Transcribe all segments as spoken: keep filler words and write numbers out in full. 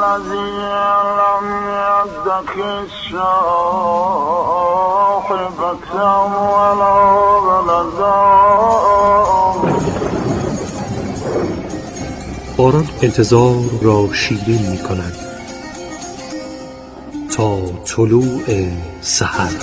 الذي لم يتخذ صاحبة ولا ولدا. باران انتظار را شیرین می کند تا طلوع سحر.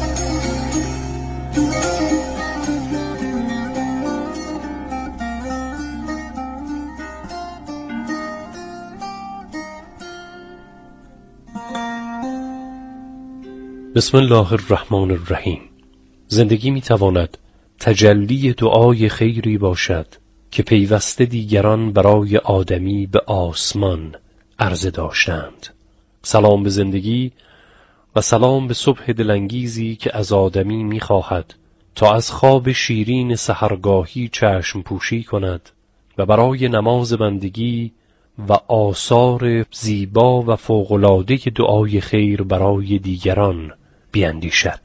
بسم الله الرحمن الرحیم. زندگی می تواند تجلی دعای خیری باشد که پیوسته دیگران برای آدمی به آسمان عرضه داشتند. سلام به زندگی و سلام به صبح دلانگیزی که از آدمی می خواهد تا از خواب شیرین سحرگاهی چشم پوشی کند و برای نماز بندگی و آثار زیبا و فوق‌العاده دعای خیر برای دیگران بیندیشد.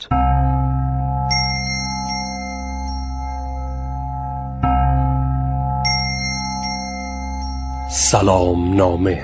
سلام نامه.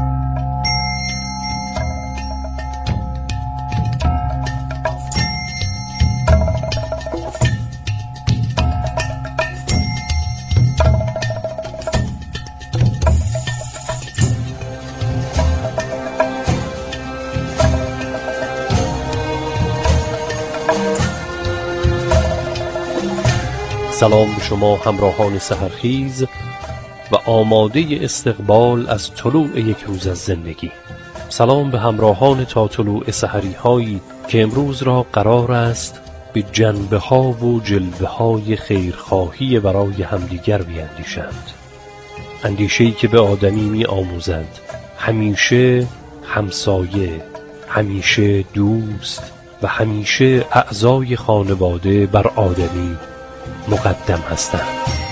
سلام به شما همراهان سحرخیز و آماده استقبال از طلوع یک روز از زندگی. سلام به همراهان تا طلوع سحری هایی که امروز را قرار است به جنبه ها و جلوه های خیرخواهی برای همدیگر بیندیشند. اندیشه‌ای که به آدمی می آموزد همیشه همسایه، همیشه دوست و همیشه اعضای خانواده بر آدمی مقدم هستند.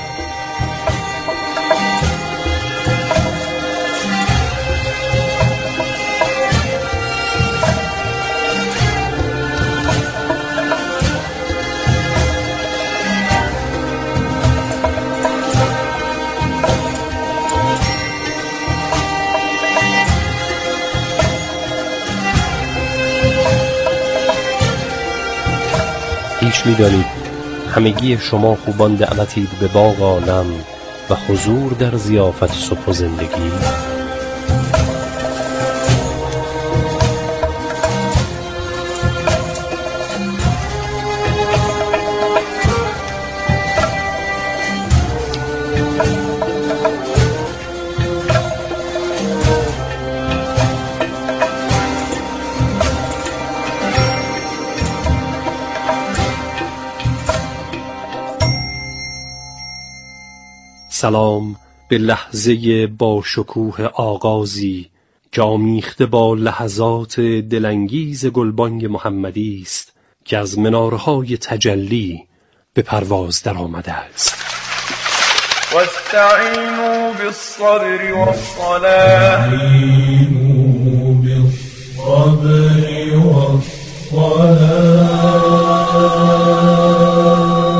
پیش می دانید همگی شما خوبان دعوتید به باغ عالم و حضور در ضیافت صبح و زندگی. سلام به لحظه با شکوه آغازی که آمیخته با لحظات دلانگیز گلبانگ محمدی است که از منارهای تجلی به پرواز در آمده است. واستعینوا بالصبر والصلاة. استعینوا بالصبر والصلاة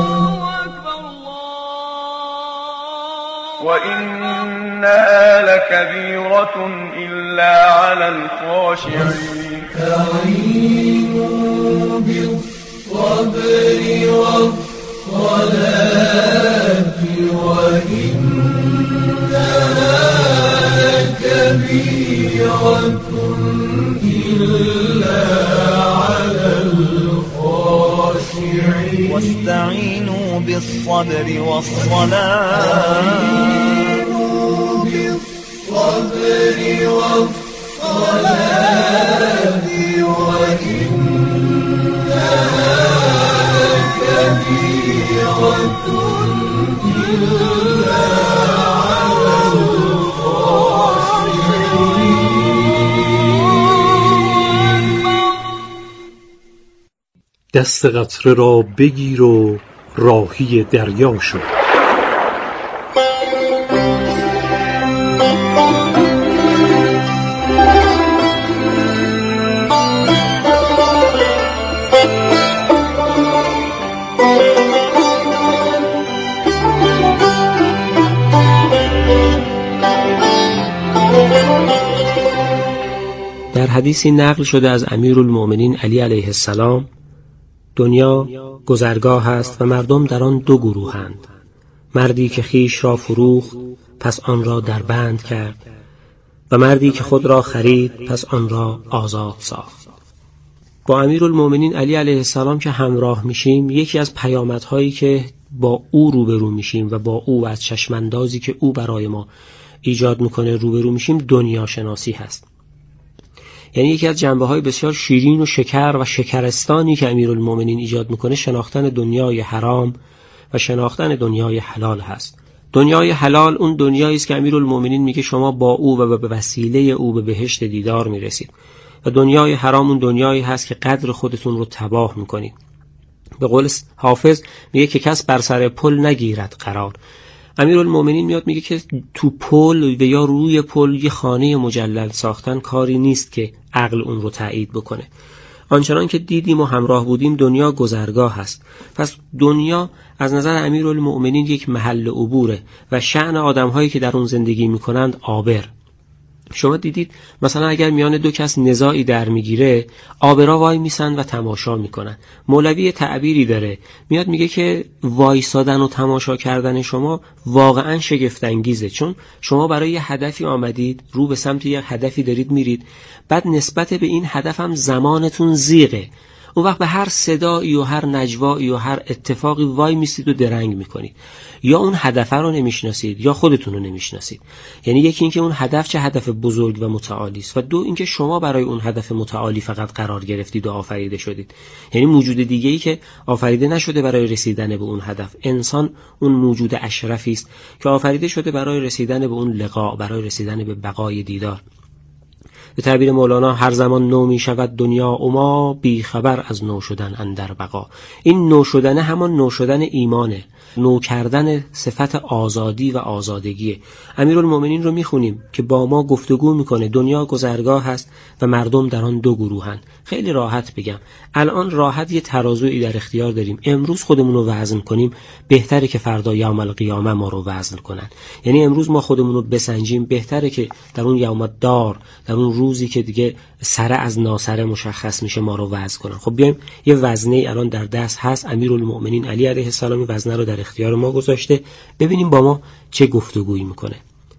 وإنها لكبيرة إلا على الخاشعين. استعينوا بالصبر والصلاة وإنها لكبيرة إلا على الخاشعين. واستعينوا بالصبر والصلاة بالصبر والصلاة وإنها لكبيرة إلا على الخاشعين. دست قطره را بگیر و راهی دریا شو. در حدیثی نقل شده از امیرالمؤمنین علی علیه السلام: دنیا گذرگاه است و مردم در آن دو گروهند. مردی که خیش را فروخت پس آن را در بند کرد و مردی که خود را خرید پس آن را آزاد ساخت. با امیرالمؤمنین علی علیه السلام که همراه میشیم، یکی از پیامدهایی که با او روبرو میشیم و با او از چشماندازی که او برای ما ایجاد میکنه روبرو میشیم، دنیا شناسی هست. یعنی یکی از جنبه‌های بسیار شیرین و شکر و شکرستانی که امیرالمؤمنین ایجاد میکنه شناختن دنیای حرام و شناختن دنیای حلال هست. دنیای حلال اون دنیایی است که امیرالمؤمنین میگه شما با او و به وسیله او به بهشت دیدار میرسید، و دنیای حرام اون دنیایی هست که قدر خودتون رو تباه میکنید. به قول حافظ میگه که کس بر سر پل نگیرد قرار. امیرالمؤمنین میاد میگه که تو پل و یا روی پل یه خانه مجلل ساختن کاری نیست که عقل اون رو تایید بکنه. آنچنان که دیدیم و همراه بودیم دنیا گذرگاه هست. پس دنیا از نظر امیرالمؤمنین یک محل عبوره و شأن آدم‌هایی که در اون زندگی میکنند عابر. شما دیدید مثلا اگر میان دو کس نزاعی در میگیره، عابرا وای میسن و تماشا میکنن. مولوی تعبیری داره، میاد میگه که وایسادن و تماشا کردن شما واقعا شگفت انگیزه، چون شما برای یه هدفی آمدید، رو به سمت یه هدفی دارید میرید، بعد نسبت به این هدف هم زمانتون زیغه. اون وقت به هر صدایی و هر نجوایی و هر اتفاقی وای میستید و درنگ میکنید. یا اون هدف رو نمیشناسید یا خودتون رو نمیشناسید. یعنی یکی اینکه اون هدف چه هدف بزرگ و متعالی است، و دو اینکه شما برای اون هدف متعالی فقط قرار گرفتید و آفریده شدید. یعنی موجود دیگه‌ای که آفریده نشده برای رسیدن به اون هدف. انسان اون موجود اشرفی است که آفریده شده برای رسیدن به اون لقا، برای رسیدن به بقای دیدار. به تعبیر مولانا هر زمان نو می شود دنیا و ما بی خبر از نو شدن اندر بقا. این نو شدن همان نو شدن ایمانه، نو کردن صفت آزادی و آزادگیه. امیرالمؤمنین رو میخونیم که با ما گفتگو میکنه دنیا گذرگاه هست و مردم در آن دو گروهن. خیلی راحت بگم، الان راحت یه ترازویی در اختیار داریم. امروز خودمون رو وزن کنیم، بهتره که فردا یوم القیامه ما رو وزن کنن. یعنی امروز ما خودمون رو بسنجیم، بهتره که در اون یوم الدار، در اون روزی که دیگه سره از ناسره مشخص میشه، ما رو وزن کنن. خب بیایم یه وزنه الان در دست هست، امیرالمؤمنین علی علیه السلام وزنه رو در اختیار ما گذاشته، ببینیم با ما چه گفتگویی میکنه.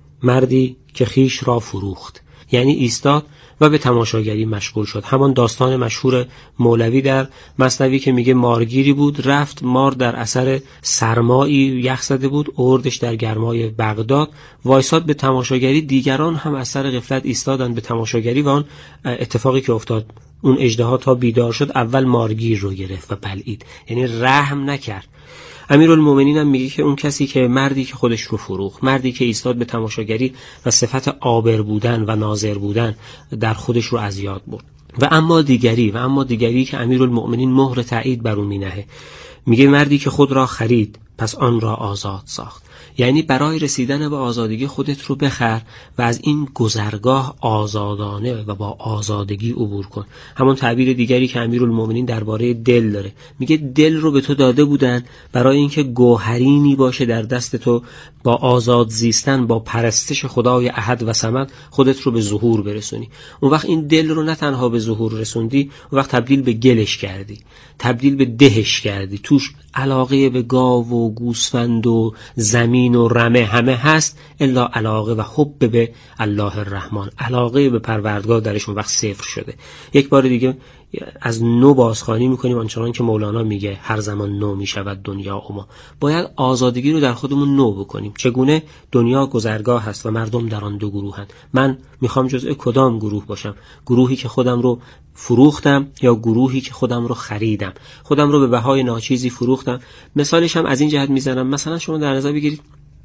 مردی که خیش را فروخت، یعنی ایستاد و به تماشاگری مشغول شد. همان داستان مشهور مولوی در مثنوی که میگه مارگیری بود، رفت مار در اثر سرمایی یخ زده بود، اوردش در گرمای بغداد، وایساد به تماشاگری. دیگران هم از سر غفلت ایستادن به تماشاگری و آن اتفاقی که افتاد، اون اژدها تا بیدار شد اول مارگیر رو گرفت و بلعید، یعنی رحم نکرد. امیرالمؤمنین هم میگه که اون کسی که مردی که خودش رو فروخت، مردی که ایستاد به تماشاگری و صفت عابر بودن و ناظر بودن در خودش رو از یاد برد. و اما دیگری و اما دیگری که امیرالمؤمنین مهر تایید بر اون مینهه، میگه مردی که خود را خرید پس آن را آزاد ساخت. یعنی برای رسیدن به آزادگی خودت رو بخر و از این گذرگاه آزادانه و با آزادگی عبور کن. همون تعبیر دیگری که امیرالمؤمنین درباره دل داره، میگه دل رو به تو داده بودن برای اینکه گوهرینی باشه در دست تو، با آزاد زیستن، با پرستش خدای احد و صمد خودت رو به ظهور برسونی. اون وقت این دل رو نه تنها به ظهور رسوندی، اون وقت تبدیل به گلش کردی، تبدیل به دهش کردی. توش علاقه به گاو و گوسفند و زمین و رمه همه هست، الا علاقه و حب به الله الرحمن، علاقه به پروردگار درش اون وقت صفر شده. یک بار دیگه از نو بازخوانی میکنیم آنچنان که مولانا میگه هر زمان نو میشود دنیا و ما. باید آزادگی رو در خودمون نو بکنیم. چگونه؟ دنیا گذرگاه هست و مردم در آن دو گروهند. من میخوام جزء کدام گروه باشم؟ گروهی که خودم رو فروختم یا گروهی که خودم رو خریدم؟ خودم رو به بهای ناچیزی فروختم. مثالش هم از این جهت میزنم، مثلا شما در نظر بگیرید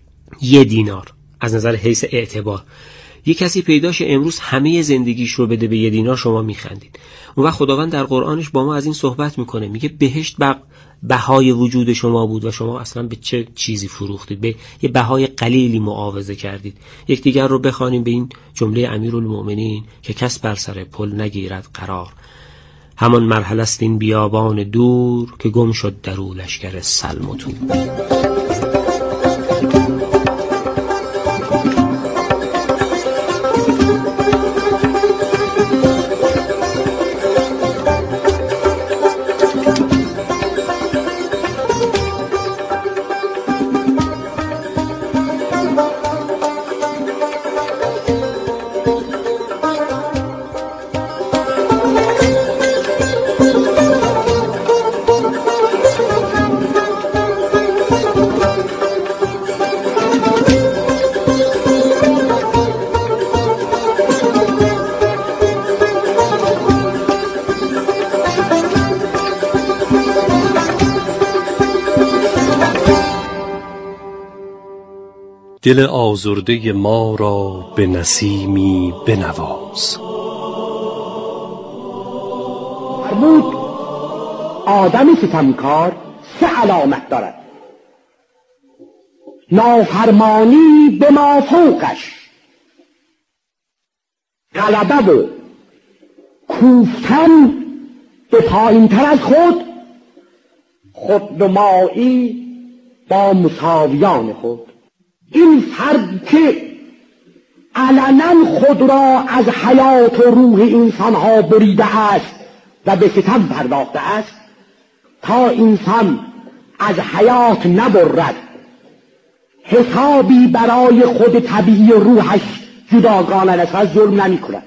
یه دینار از نظر حیث اعتبار، یه کسی پیداش امروز همه زندگیش رو بده به یه دینار، شما میخندید. اون وقت خداوند در قرآنش با ما از این صحبت میکنه، میگه بهشت بق بهای وجود شما بود و شما اصلا به چه چیزی فروختید، به یه بهای قلیلی معاوضه کردید. یک دیگر رو بخوانیم به این جمله امیرالمؤمنین که کس بر سر پل نگیرد قرار. همان مرحله است این بیابان دور که گم شد در او لشکر سلم و تور. دل آزرده ما را به نسیمی بنواز. فرمود آدم ستمکار سه علامت دارد: نافرمانی به ما فوقش، غلبه و کوفتن به پایین تر از خود، خودنمایی با مساویان خود. این فرد که علنا خود را از حیات و روح انسانها بریده است و به ستم پرداخته است، تا انسان از حیات نبرد، حسابی برای خود طبیعی روحش جداگانه نسبت ظلم نمی کند.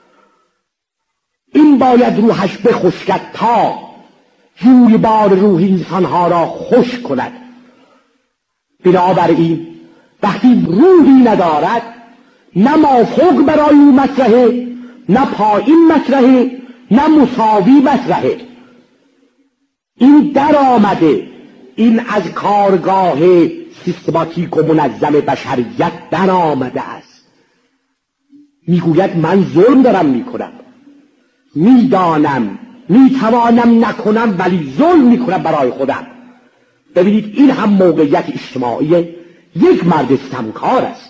این باید روحش بخشکد تا جویبار روح انسانها را خوش کند. بنابراین وقتی روحی ندارد، نه مافوق برای او مطرحه، نه پایین مطرحه، نه مساوی مطرحه. این در آمده، این از کارگاه سیستماتیک و منظم بشریت در آمده است. میگوید من ظلم دارم میکنم، میدانم میتوانم نکنم، ولی ظلم میکنم برای خودم. ببینید این هم موقعیت اجتماعی یک مرد ستمکار است.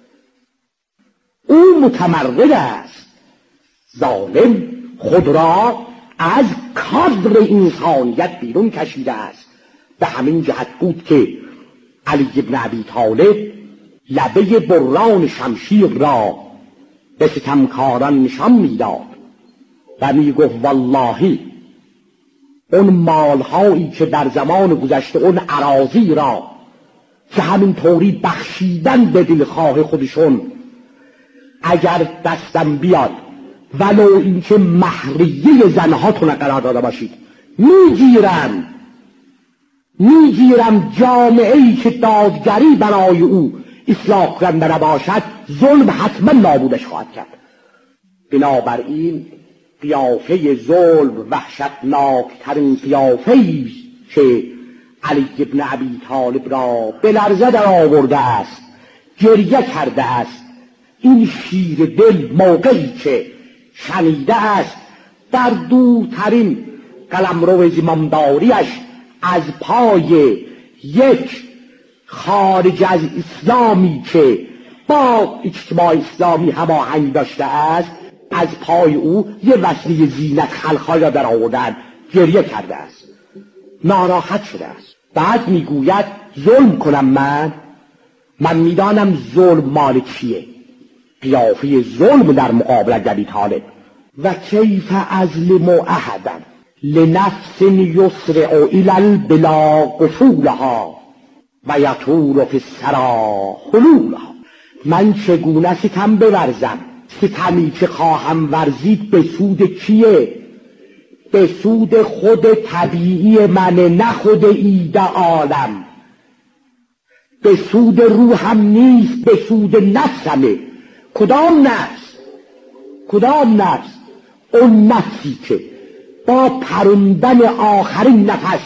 او متمرد است، ظالم خود را از کادر انسانیت بیرون کشیده است. به همین جهت بود که علی بن ابی طالب لبه بران شمشیر را به ستمکاران نشان میداد و میگفت والله اون مالهایی که در زمان گذشته اون اراضی را که همین طوری بخشیدن به دلخواه خودشون، اگر دستم بیاد ولو اینکه مهریه زنهاتون قرار داده باشید، میگیرم میگیرم جامعه‌ای که دادگری برای او اصلاح کننده نباشد، ظلم حتما نابودش خواهد کرد. بنابراین قیافه ظلم وحشتناکترین قیافه‌ای که علی بن ابی طالب را به لرزه در آورده است، گریه کرده است. این شیر دل موقعی که شنیده است در دورترین قلمرو زمامداریش از پای یک خارج از اسلامی که با اجتماع اسلامی هماهنگ داشته است، از پای او یه وسیله زینت خلق‌های را در آوردن، گریه کرده است، ناراحت شده است. بعد میگوید ظلم کنم من من میدانم ظلم مال چیه. قیافه ظلم در مقابل ابی طالب. و کیف ازلم احدا لنفس یسرع الی البلا قفولها و یطول فی الثری حلولها. من چگونه ستم بورزم؟ ستمی که خواهم ورزید به سود کیه؟ به سود خود طبیعی من، نه خود ایده عالم. به سود روحم نیست، به سود نفسمه. کدام نفس؟ کدام نفس؟ اون نفسی که با پروندن آخرین نفس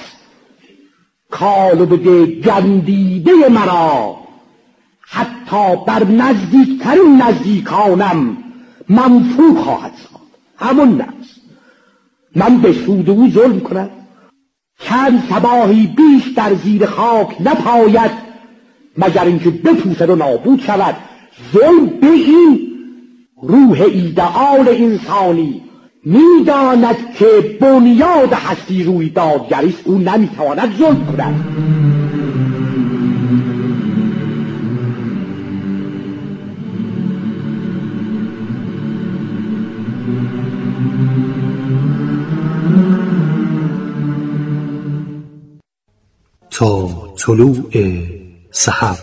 کالو بده گندیده مرا حتی بر نزدیکترین نزدیکانم منفوع خواهد ساخت. همون نفس. من به سود او ظلم کنم؟ چند صباحی بیش در زیر خاک نپاید مگر اینکه بپوسد و نابود شود. ظلم به این روح ایدئال انسانی میداند که بنیاد هستی روی دادگریست، او نمیتواند ظلم کند. تا طلوع سحر.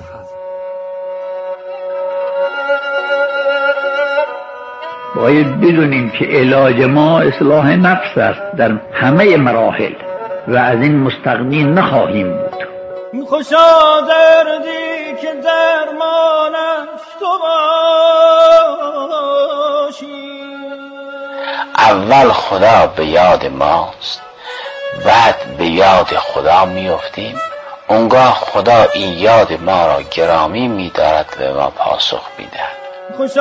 باید بدونیم که علاج ما اصلاح نفس است در همه مراحل و از این مستغنی نخواهیم بود. خوشا دردی که درمانش تو باشی. اول خدا به یاد ماست، بعد به یاد خدا میافتیم، اونگاه خدا این یاد ما را گرامی می‌دارد و به ما پاسخ می‌دهد. خوش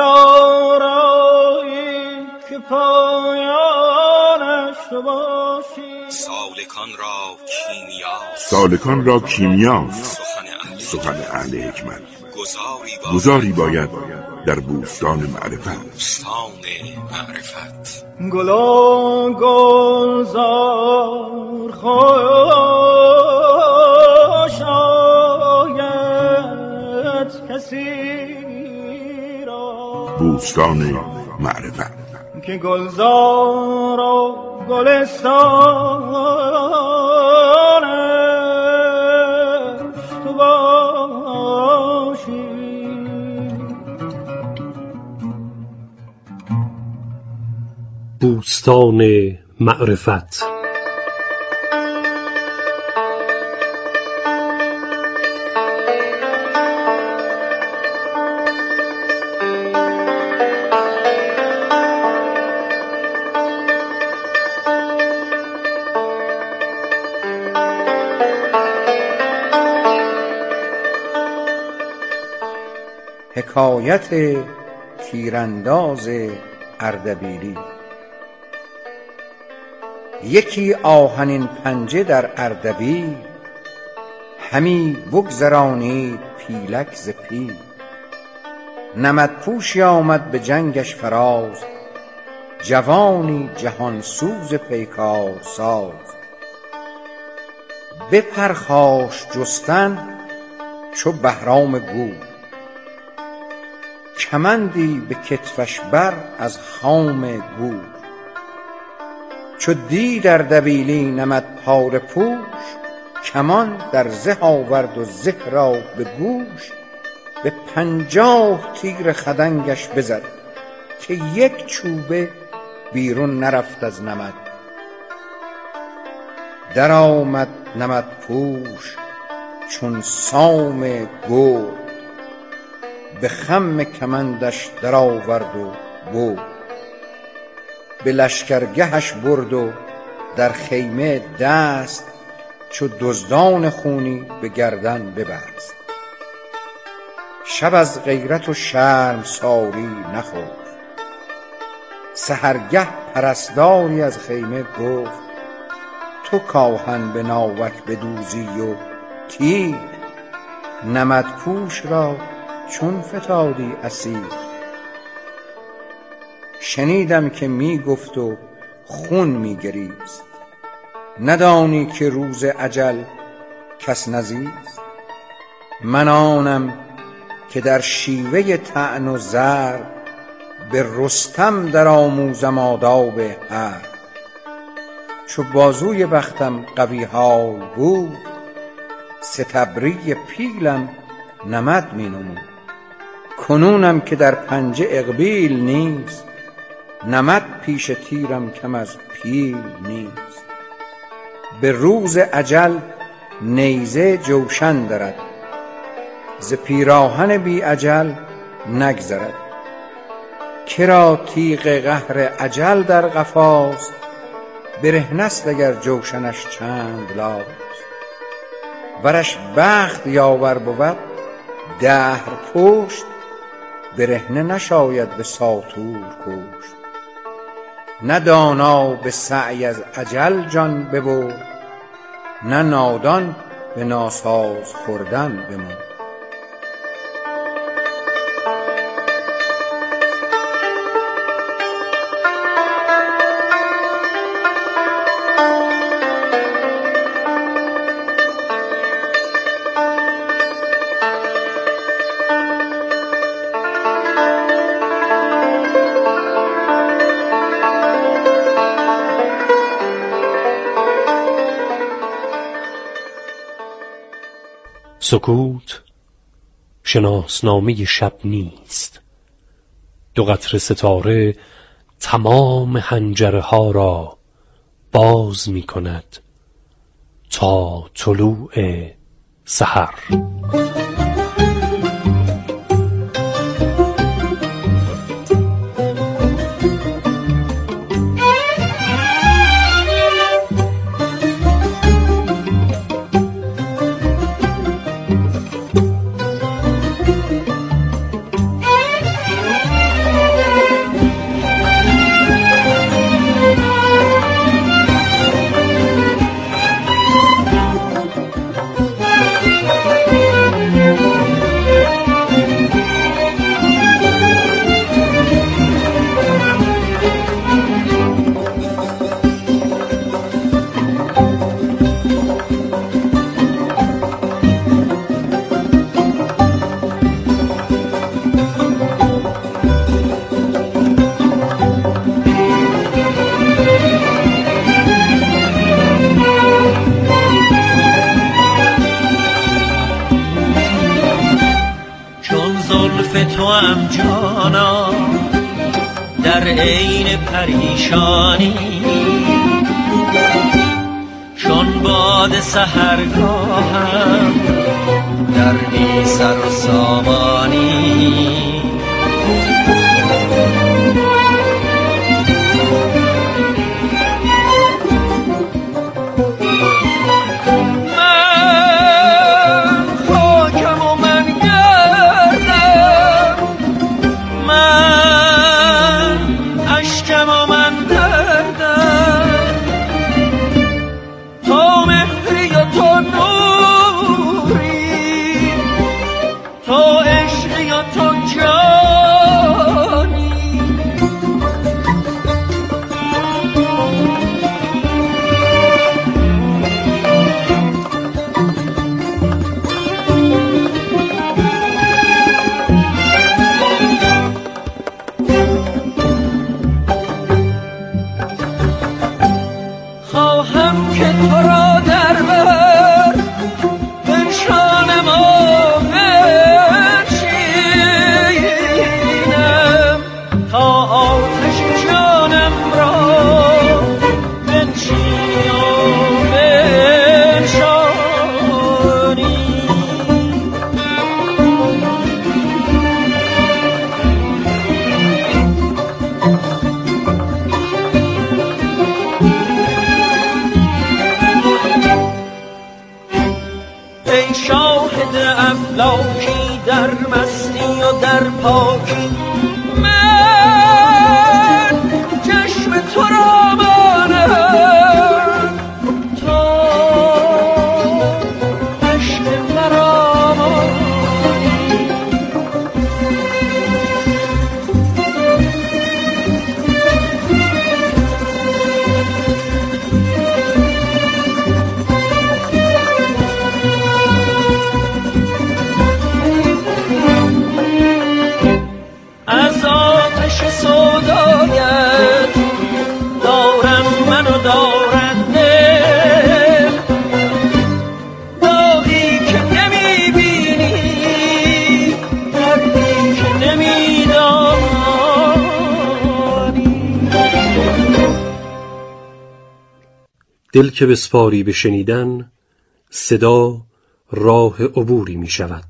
آرایی که پایانش تو باشی. سالکان را کیمیا سالکان را کیمیاست سخن اهل حکمت. گذاری باید در بوستان معرفت. بوستان معرفت. گلا گلزار خوش آید کسی را. بوستان معرفت که گلزار و گلستانش تو باشی. بوستان معرفت. حکایت تیرانداز اردبیلی. یکی آهنین پنجه در اردبیل، همی بگذرانید پیلک ز پیل. نمدپوشی آمد به جنگش فراز، جوانی جهانسوز پیکار ساز. بپرخاشت جستن چو بهرام گور، کمندی به کتفش بر از خام گور. چو دید اردبیلی نمد پاره پوش، کمان در زه آورد و زه را به گوش. به پنجاه تیر خدنگش بزد، که یک چوبه بیرون نرفت از نمد. در آمد نمدپوش چون سام گرد، به خم کمندش در آورد و برد. به لشکرگهش برد و در خیمه دست، چو دزدان خونی به گردن ببست. شب از غیرت و شرمساری نخفت، سحرگه پرستاری از خیمه گفت. تو کآهن به ناوک بدوزی و تیر، نمدپوش را چون فتادی اسیر. شنیدم که می گفت و خون می گریست، ندانی که روز اجل کس نزیست. من آنم که در شیوه طعن و ضرب، به رستم در آموزم آداب حرب. چو بازوی بختم قوی حال بود، ستبری پیلم نمد می نمود. کنونم که در پنجه اقبیل نیست، نمد پیش تیرم کم از پیل نیست. به روز اجل نیزه جوشن درد، ز پیراهن بی اجل نگذرد. کرا تیغ قهر اجل در قفاست، برهنه است اگر جوشنش چند لاست. ورش بخت یاور بود دهر پشت، برهنه نشاید به ساطور کشت. نه دانا به سعی از اجل جان ببرد، نه نادان به ناساز خوردن بمرد. سکوت شناسنامه شب نیست، دو قطره ستاره تمام حنجره ها را باز می کند تا طلوع سحر. توام جانا در عین پریشانی، چون باد سحرگاهم در بی سر و سامانی. افلاکی در مستی و در پاکی، من چشم تو را مانم تا عشق مرا مانی. از آتش سودایت دارم من و دارد دل، داغی که نمی بینی، دردی که نمی دانی. دل که بسپاری به شنیدن، صدا راه عبوری می شود.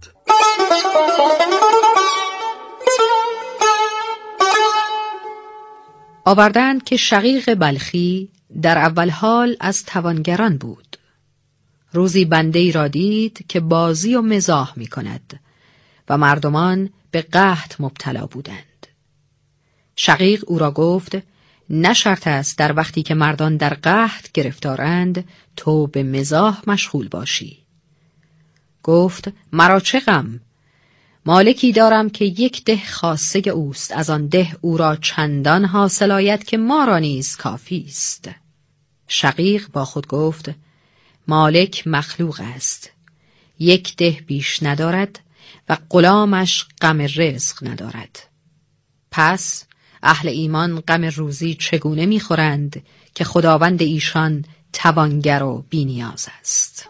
آوردند که شقیق بلخی در اول حال از توانگران بود. روزی بنده‌ای را دید که بازی و مزاح می کند و مردمان به قحط مبتلا بودند. شقیق او را گفت نه شرط است در وقتی که مردان در قحط گرفتارند تو به مزاح مشغول باشی. گفت مرا چه غم؟ مالکی دارم که یک ده خاصه اوست، از آن ده او را چندان حاصل آید که ما را نیز کافی است. شقیق با خود گفت مالک مخلوق است، یک ده بیش ندارد و غلامش غم رزق ندارد. پس اهل ایمان غم روزی چگونه می‌خورند که خداوند ایشان توانگر و بی‌نیاز است؟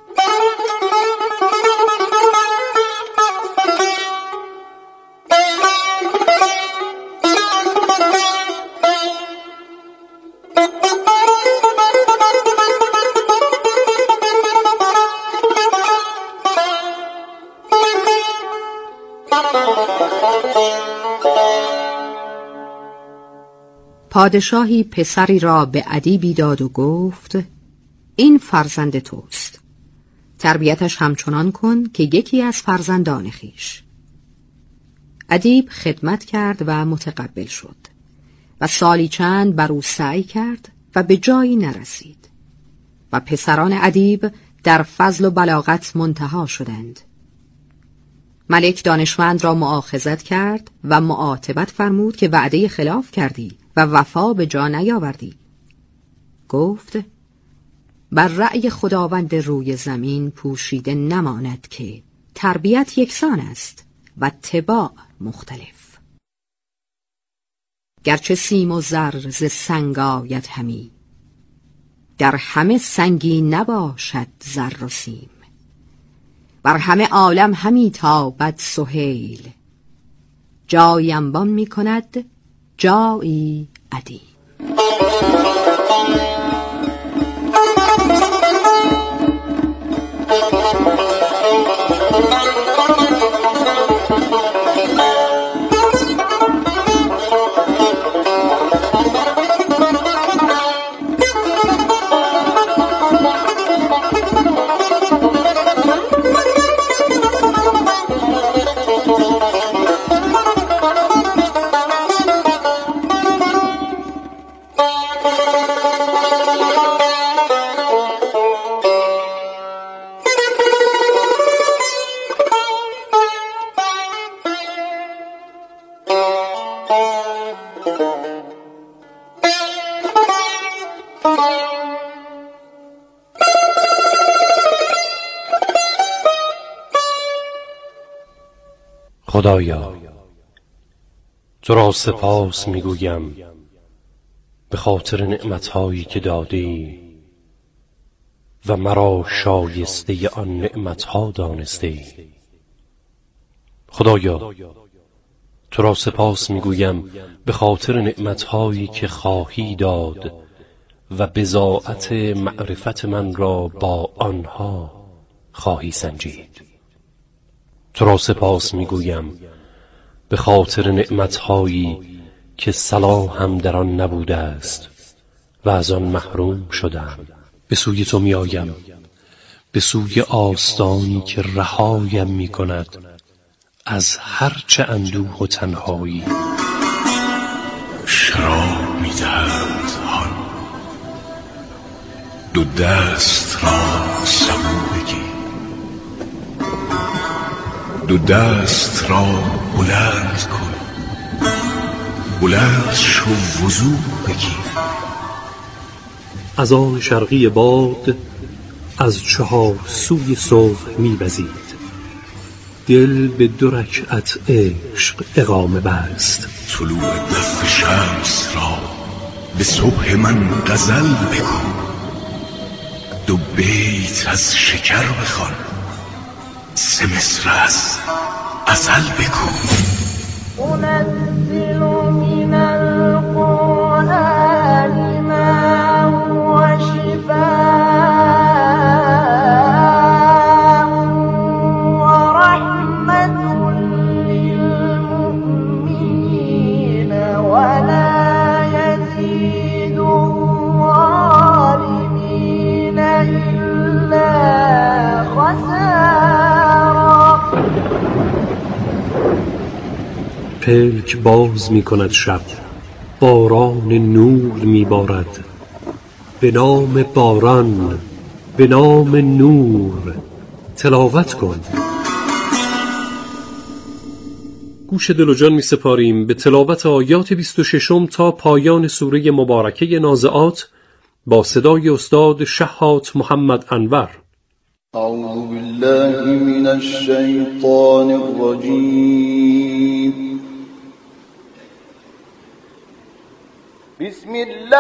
پادشاهی پسری را به ادیبی داد و گفت این فرزند توست، تربیتش همچنان کن که یکی از فرزندان خویش. ادیب خدمت کرد و متقبل شد و سالی چند بر او سعی کرد و به جایی نرسید و پسران ادیب در فضل و بلاغت منتها شدند. ملک دانشمند را مؤاخذت کرد و معاتبت فرمود که وعده خلاف کردی و وفا به جا نیاوردی. گفت بر رأی خداوند روی زمین پوشیده نماند که تربیت یکسان است و طباع مختلف. گرچه سیم و زر ز سنگ آید همی، در همه سنگی نباشد زر و سیم. بر همه عالم همی تابد سهیل، جایی انبان می کند، جایی ادیم. خدایا، تو را سپاس میگویم به خاطر نعمتهایی که دادی و مرا شایسته آن نعمتها دانسته. خدایا، تو را سپاس میگویم به خاطر نعمتهایی که خواهی داد و بضاعت معرفت من را با آنها خواهی سنجید. تو را سپاس میگویم به خاطر نعمتهایی که صلاحم در آن نبوده است و از آن محروم شدم. به سوی تو می آیم، به سوی آستانی که رهایم می کند از هر چه اندوه و تنهایی. شراب می دهد هان، دو دست را سبو بگیر، دو دست را بلند کن، بلند شو وضو بگیر. از آن شرقی باد از چهار سوی صبح می وزید، دل به دو رکعت عشق اقامه بست. طلوع دف شمس را به صبح من غزل بگو، دو بیت از شکر بخوان، سه مصر از غزل بگو. أنزل من القرآن ما هو شفاء ورحمة للمؤمنين ولا يزيد الظالمين إلا خسارا. پلک باز می کند شب، باران نور می بارد. به نام باران، به نام نور تلاوت کن. گوش دل و جان می سپاریم به تلاوت آیات بیست و ششم تا پایان سوره مبارکه نازعات با صدای استاد شهات محمد انور. اعوذ بالله من الشیطان الرجیم. بسم الله